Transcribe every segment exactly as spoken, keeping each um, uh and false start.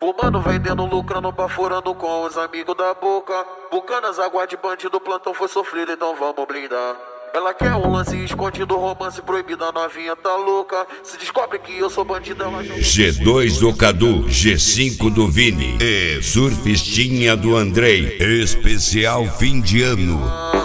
Fumando, vendendo, lucrando, baforando com os amigos da boca. Bucanas, água de bandido, plantão foi sofrido, então vamos blindar. Ela quer um lance escondido, romance proibido, a novinha tá louca. Se descobre que eu sou bandido, ela joga... G dois do Cadu, G cinco do Vini e Surfistinha do Andrei. Especial fim de ano.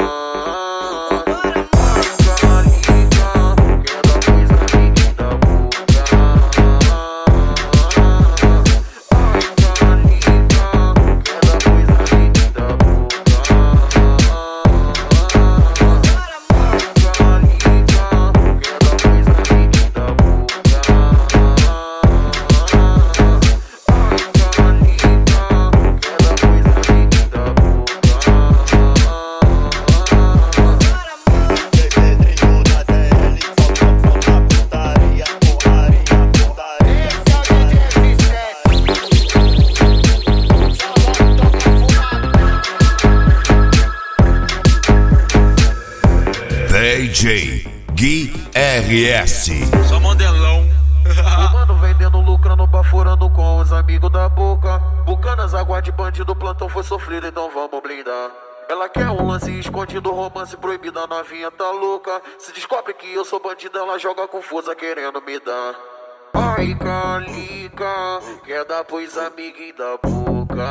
D J Gui R S. Só modelão. Fumando, vendendo, lucrando, baforando com os amigos da boca. Bucanas, água de bandido, plantão foi sofrido, então vamos blindar. Ela quer um lance escondido, romance proibido, a novinha tá louca. Se descobre que eu sou bandido, ela joga confusa querendo me dar. Ai, calica, quer dar pros amiguinhos da boca.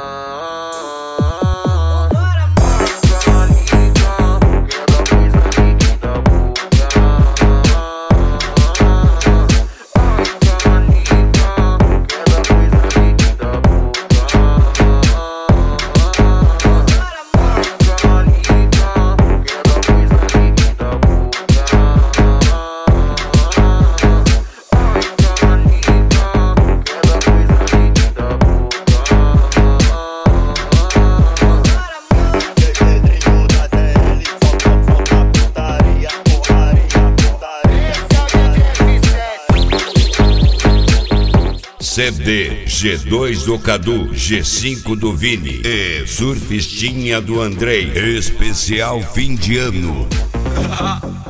C D G dois do Cadu, G cinco do Vini e Surfistinha do Andrei. Especial fim de ano.